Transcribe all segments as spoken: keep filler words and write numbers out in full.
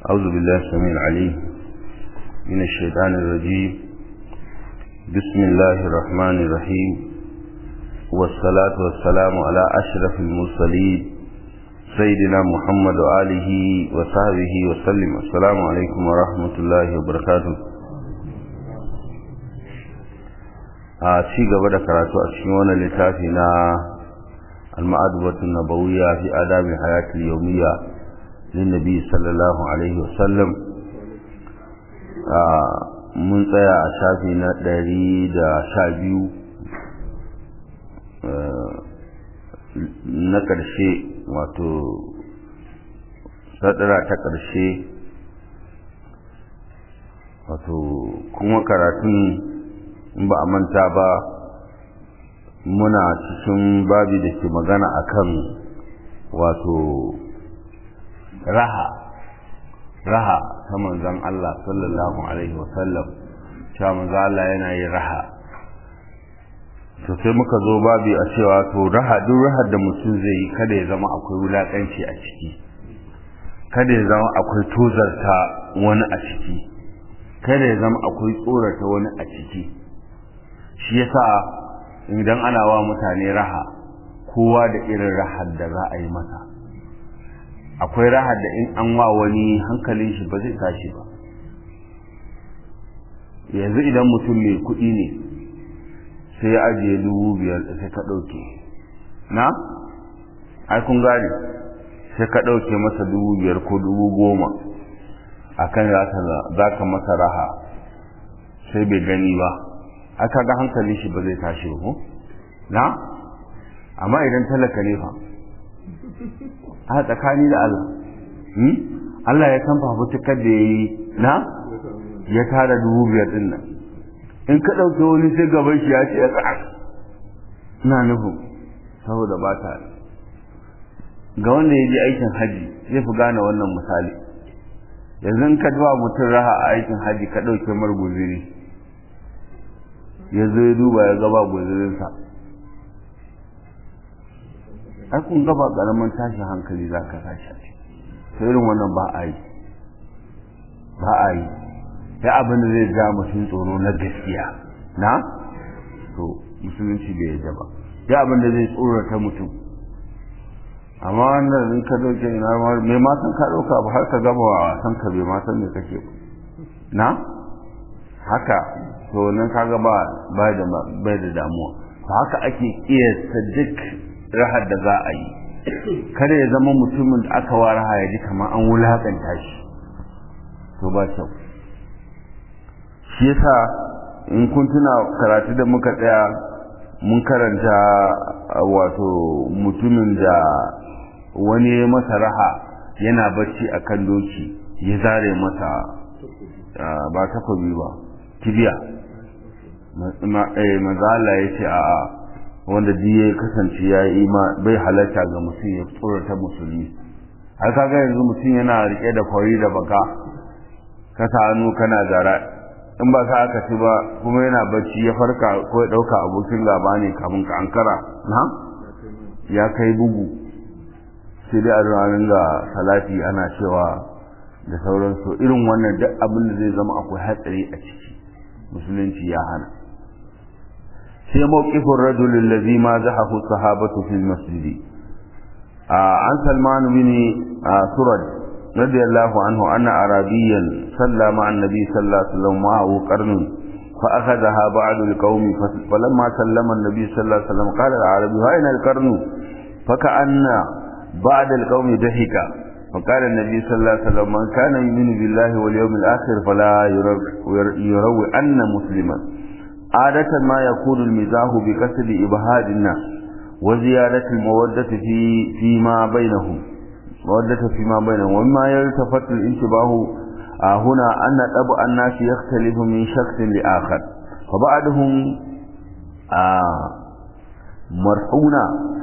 أعوذ بالله السميع العليم من الشيطان الرجيم. بسم الله الرحمن الرحيم، والصلاة والسلام على أشرف المرسلين سيدنا محمد وآله وصحبه وسلم. السلام عليكم ورحمة الله وبركاته. a ci gaba da karatu a cikin wannan littafi na al-ma'adubatu nabawiyya fi adabi hayati al-yawmiyya lin nabi sallallahu alaihi wasallam. mun tsaya a shafi na ɗari da sha biyu na ƙarshe, wato sadara ta ƙarshe, wato kuma karatun in ba a manta ba muna cikin babi da ke magana akan wato raha raha ta manzon Allah sallallahu alaihi wasallam, cewa manzon Allah yana yin raha. to sai muka zo babi a cewa to raha, duk rahar da mutum zai yi kada ya zama akwai wulaƙanci a ciki, kada ya zama akwai tozarta wani a ciki, kada ya zama akwai tsorata wani a ciki. shi yasa idan ana wa mutane raha, kowa da irin rahar da za a yi masa. akwai rahar da in an wa wani hankalin shi ba zai tashi ba. yanzu idan mutum mai kuɗi ne sai ya ajiye dubu biyar sai ka ɗauke na ai kun gane, sai ka ɗauke masa dubu biyar ko dubu goma akan za ka masa raha, sai bai gani ba, aka ga hankali shi ba zai tashi ba na. amma idan talaka ne fa, a tsakani da Allah hmm? Allah ya san fafutukar da ya yi na ya tara dubu biyar din nan. in ka ɗauke wani sai gaban shi ya ce ya tsaka, ina nufin saboda ba ta ga wanda ya je aikin haji zai fi gane wannan misali. yanzu in ka zuwa mutum raha a aikin haji ka ɗauke mar guziri, ya zo ya duba ya gaba guzurinsa, ai kun gaba ƙaramin tashin hankali za ka tashi. sai irin wannan ba a yi ba a yi sai abin da zai ja mutum tsoro na gaskiya na, to musulunci bai yadda ba. sai abin da zai tsorata mutum. amma wannan in ka dauke ina mai ma san ka dauka ba, har ka gaba wa san ka bai ma san me kake ba na haka. to nan kaga ba bai da bai da damuwa. to haka ake kiyasta duk rahar da za a yi, kada ya zama mutumin da aka wa raha ya ji kamar an wulakanta shi, to ba kyau. shi yasa in kun tuna karatu da muka tsaya mun karanta wato mutumin da wani ya masa raha yana bacci akan doki, ya zare masa ba takobi ba, kibiya. maza Allah ya ce a wanda duk ya kasance ya yi bai halarta ga mutum ya tsorata musulmi. har kaga yanzu mutum yana rike da kwari da baka, ka sa hannu kana zara, in ba sa aka ci ba kuma yana bacci ya farka ko ya dauka abokin gaba ne, kafin ka ankara na ya kai bugu. sai dai a ranar da salati ana cewa da sauransu. irin wannan duk abin da zai zama akwai hatsari a ciki musulunci ya hana. sai mawqifur rajul allazi ma zahahu sahabatu fil masjid. an Salman bin Surad radiyallahu anhu anna arabiyan salla ma'a an-nabi sallallahu alaihi wasallam ma'ahu qarnun fa akhadhaha ba'd al-qawm falamma sallama an-nabi sallallahu alaihi wasallam qala al-arabi wa ayna al-qarnu fa ka'anna ba'd al-qawm dahika فقال النبي صلى الله عليه وسلم من كان يؤمن بالله واليوم الآخر فلا يروي أن مسلما. عادة ما يكون المزاح بقصد إبهاد الناس وزيادة المودة في فيما بينهم مودة فيما بينهم ومما يلتفت الانتباه هنا أن طبع الناس يختلف من شخص لآخر، فبعضهم مرحون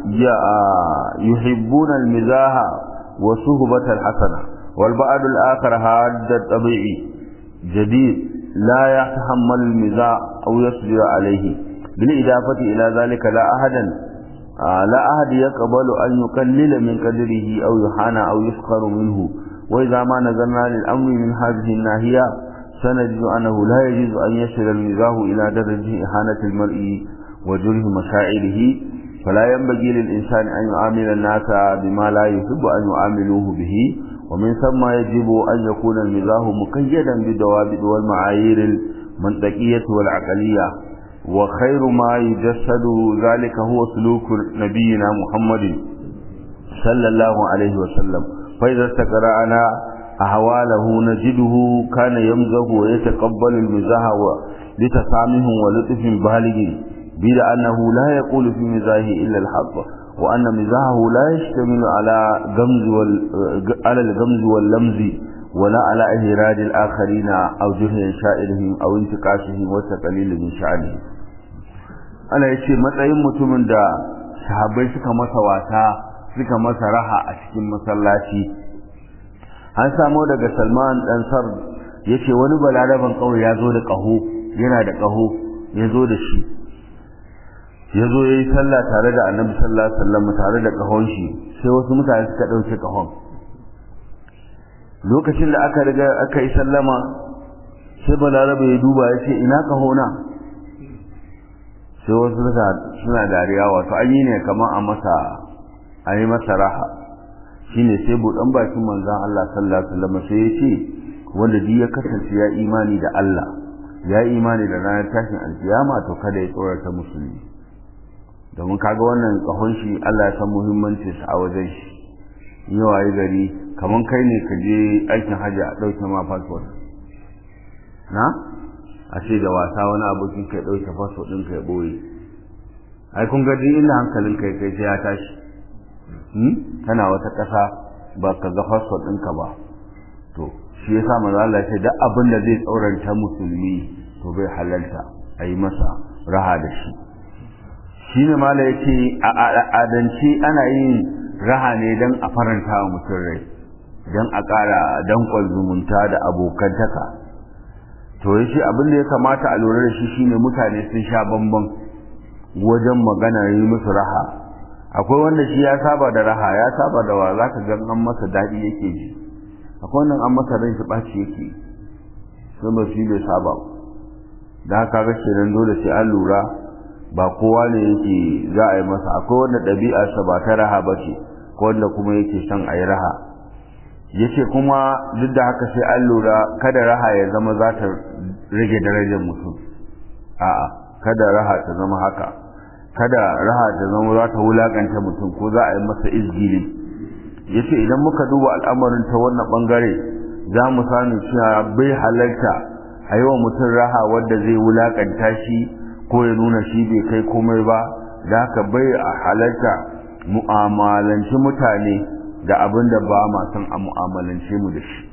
يحبون المزاح وصحبة الحسنة، والبعض الآخر هذا الطبيعي جديد لا يتحمل المزاح أو يصبر عليه. بالإضافة إلى ذلك لا أحدا لا أحد يقبل أن يقلل من قدره أو يحان أو يسخر منه وإذا ما نظرنا للأمر من هذه الناحية سنجد أنه لا يجوز أن يصل المزاح إلى درجة إهانة المرء وجره مشاعره، فلا ينبغي للإنسان أن يعامل الناس بما لا يحب أن يعاملوه به، ومن ثم يجب أن يكون المزاح مقيدا بالضوابط والمعايير المنطقية والعقلية، وخير ما يجسد ذلك هو سلوك نبينا محمد صلى الله عليه وسلم. فإذا استقرأنا أحواله نجده كان يمزح ويتقبل المزاح لتسامح ولطف بالغ، بلا أنه لا يقول في مزاحه إلا الحق، وأن مزاحه لا يشتمل على غمز وال... على الغمز واللمز ولا على إهراد الآخرين أو جهل شائرهم أو انتقاشهم والتقليل من شأنهم. أنا يشي matsayin mutumin da sahabbai suka masa wata suka masa raha a cikin masallaci. An samu daga Salman dan Sar yace wani balaraban kauye ya zo da kaho, yana da kaho ya zo da shi, ya zo yayi sallah tare da Annabi sallallahu alaihi wasallam tare da kahon shi, sai wasu mutane suka dauke kahon. Lokacin da aka riga aka yi sallama sai balarabe ya duba ya ce ina kahona, sai wasu suna dariya, wato an yi ne kamar a masa a yi masa raha. Shine sai buɗan bakin manzon Allah sallallahu alaihi wasallam sai ya ce wanda duk ya kasance ya imani da Allah ya imani da ranar tashin alkiyama to kada ya tsorata musulmi, domin kaga wannan kahon shi Allah ya san muhimmancin sa a wajen shi. Yawa yi gari kaman kai ne ka je aikin hajji a ɗauke ma passport na a ce da wasa wani abokin ka ya ɗauke passport ɗin ka ya ɓoye, ai kun ga duk inda hankalin kai kai sai ya tashi. kana wata ƙasa ba ka ga passport ɗinka ba, to shi yasa manzo Allah ya ce duk abin da zai tsauranta musulmi to bai halalta a yi masa raha da shi. Shine mala yake a al'adance ana yin raha ne don a faranta wa mutum rai, don a ƙara danƙon zumunta da abokantaka. To yace abin da ya kamata a lura da shi shine mutane sun sha bamban wajen magana yi musu raha. Akwai wanda shi ya saba da raha, ya saba da wa zaka ga an masa dadi yake ji, akwai wannan an masa ran shi baci yake, sai ba shi bai saba. Da haka ga kenan dole sai an lura, ba kowa ne yake za a yi masa. Akwai wanda ɗabi'arsa ba ta raha ba ce, ko wanda kuma yake son a yi raha. Yace kuma duk da haka sai an lura kada raha ya zama za ta rage darajar mutum, a'a kada raha ta zama haka, kada raha ta zama za ta wulakanta mutum ko za a yi masa izgili. Yace idan muka duba al'amarin ta wannan bangare za mu sani cewa bai halarta a yi wa mutum raha wanda zai wulakanta shi ko ya nuna shi bai kai komai ba, da haka bai a halarta mu'amalanci mutane da abin da ba ma san a mu'amalance mu da shi.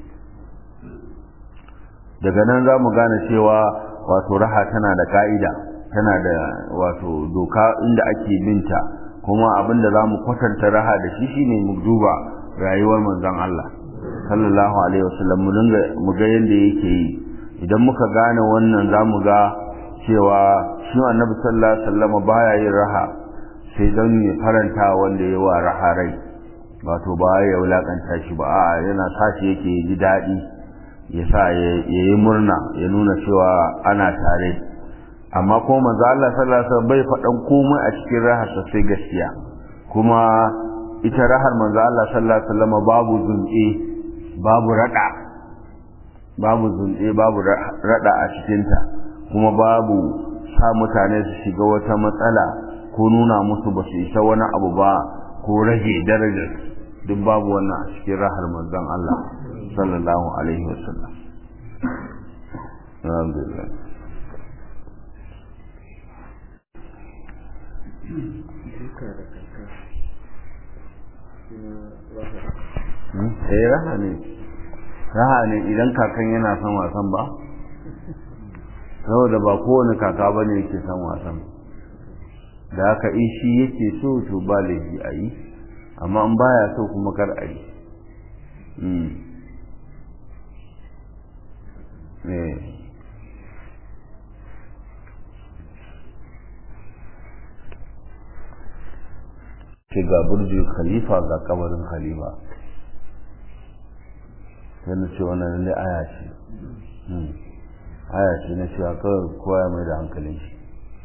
Daga nan za mu gane cewa wato raha tana da ka'ida, tana da wato doka inda ake binta, kuma abin da za mu kwatanta raha da shi shine mu duba rayuwar manzon Allah sallallahu alaihi wasallam, mu dinga mu ga yanda yake yi. Idan muka gane wannan za mu ga cewa shi Annabi sallallahu alaihi wasallam baya yin raha sai don ya faranta wanda yayi wa raha rai, wato ba ya wulakanta shi ba, a yana sashi yake ji dadi, ya sa yayi murna, ya nuna cewa ana tare. Amma ko manzo Allah sallallahu alaihi wasallam bai faɗan komai a cikin rahar sa sai gaskiya, kuma ita rahar manzo Allah sallallahu alaihi wasallam babu zunɗe, babu rada, babu zunɗe, babu rada a cikin ta, kuma babu sa mutane su shiga wata matsala ko nuna musu ba su isa wani abu ba ko rage darajar, duk babu wannan a cikin rahar manzon Allah sallallahu alaihi wasallam. Alhamdulillah. Eh raha ne, raha ne idan kakan yana son wasan ba, saboda ba kowane kaka bane yake son wasan, da haka in shi yake so to ba laifi a yi, amma in baya so kuma kar a yi. ce ga burjin khalifa ga kabarin khalifa, sai na ce wannan lalle aya ce aya ce na cewa kawai kowa ya mai da hankalin shi.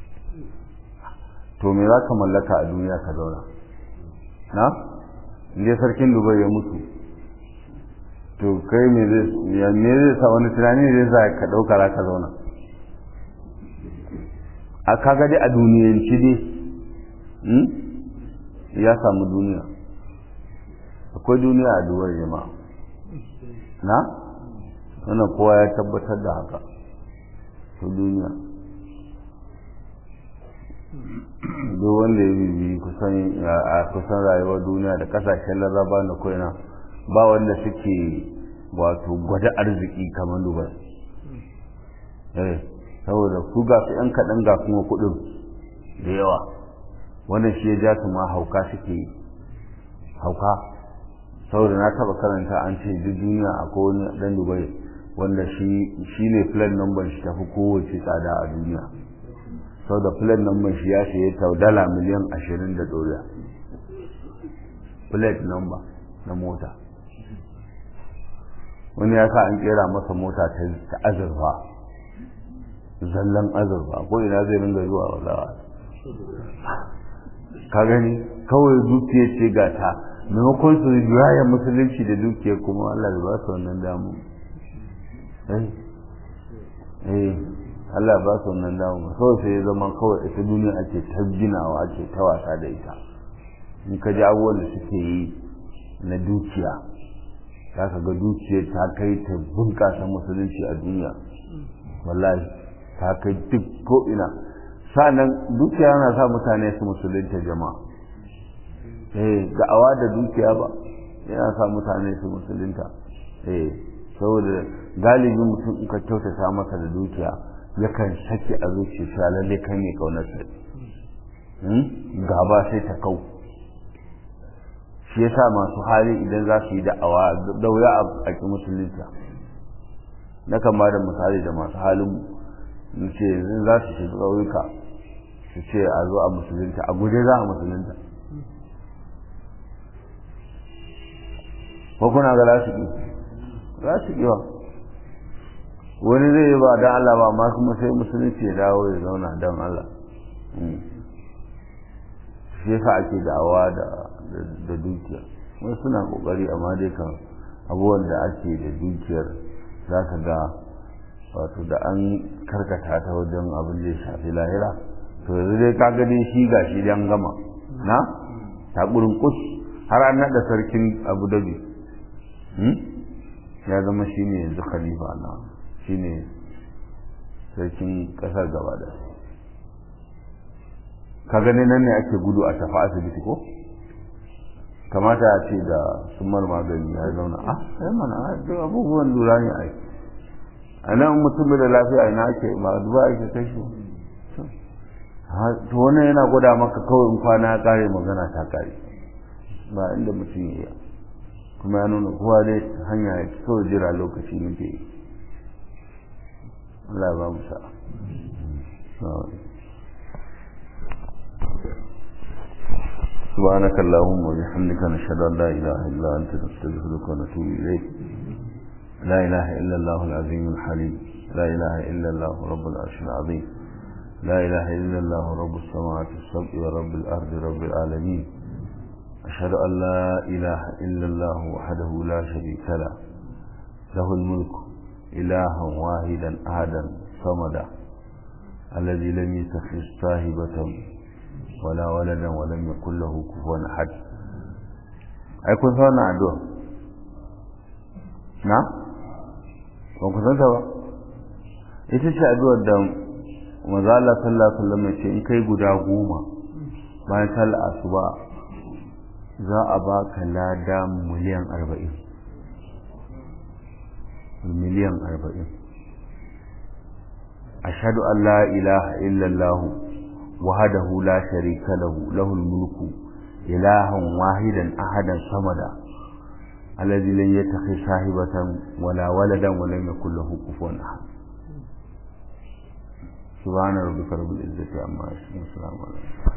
to me za ka mallaka a duniya ka zauna na inda sarkin Dubai ya mutu to kai me zai ya me zai sa wani tunani zai sa ka dauka za ka zauna a kaga dai a duniyanci dai hmm? ya samu duniya akwai duniya a Dubai jama'a na wannan kowa ya tabbatar da haka to duniya duk wanda ya bibi kusan a kusan rayuwar duniya da kasashen laraba na koina ba wanda suke wato gwada arziki kamar Dubai eh saboda su ga su yan kaɗan ga kuma kuɗin da yawa wannan shi ya ja su ma hauka suke yi hauka saboda na taɓa karanta an ce duk duniya akwai wani ɗan Dubai wanda shi ne plan number shi tafi kowace tsada a duniya sau da plan number shi ya saye ta dala miliyan ashirin da ɗoriya plate number na mota wani ya sa an kera masa mota ta azurfa zallan azurfa ko ina zai ringa zuwa wallawa ka gani kawai dukiya ce ga ta maimakon su raya musulunci da dukiya kuma Allah ba su wannan damu eh eh Allah ba su wannan damu kawai sai ya zama kawai ita duniya ake ta ginawa ake ta wasa da ita in ka ji abubuwan da suke yi na dukiya za ka ga dukiyar ta kai ta bunƙasa musulunci a duniya wallahi ta kai duk ko'ina sa'annan dukiya yana sa mutane su musulunta jama'a eh da'awa da dukiya ba yana sa mutane su musulunta eh saboda galibin mutum in ka kyautata masa da dukiya yakan sake a zuciya lalle kan ne kaunarsa gaba sai ta kau shi yasa masu hali idan za su yi da'awa da wuya a ƙi musulunta na kan ba da misali da masu halin mu ce yanzu za su shiga ƙauyuka su ce a zo a musulunta a guje za a musulunta ko kuna ga za su ƙi za su ƙi wa wani zai yi ba don Allah ba amma kuma sai musulunci ya dawo ya zauna don Allah shi yasa ake da'awa da da dukiya wai suna kokari amma dai kan abubuwan da ake da dukiyar za ka ga wato da an karkata ta wajen abin da ya shafi lahira to yanzu dai ka gani shi ga shi dan gama na takurin kus har an naɗa sarkin Abu Dhabi ya zama shi ne yanzu khalifa na shi ne sarkin ƙasar gaba da ka gani nan ne ake gudu a tafi asibiti ko kamata a ce da sumar magani ya zauna a sai mana a abubuwan lura ne a yi a nan mutum da lafiya ina ake ba duba ake kai shi to wannan yana gwada maka kawai in kwana ya kare magana ta kare ba inda mutum ya yi kuma ya nuna kowa dai hanya ya kawai jira lokaci muke yi Allah ba mu sa'a سبحانك اللهم وبحمدك نشهد ان لا اله الا انت نستغفرك ونتوب اليك لا اله الا الله العظيم الحليم لا اله الا الله رب العرش العظيم لا اله الا الله رب السماوات السبع ورب الارض رب العالمين اشهد ان لا اله الا الله وحده لا شريك له له الملك الها واحدا احدا صمدا الذي لم يتخذ صاحبة ولا ولدا ولم يكن له كفوا احد ai kun san wannan addu'a na ba ku san ta ba ita ce addu'ar da manzo Allah sallallahu alaihi wasallam ya ce in kai guda goma bayan sallar asuba za a baka lada miliyan arba'in miliyan arba'in ashhadu an la ilaha illa Allah وحده لا شريك له له الملك إلها واحدا أحدا صمدا الذي لم يتخذ صاحبة ولا ولدا ولم يكن له كفوا أحد سبحان ربك رب العزة عما يصفون وسلام على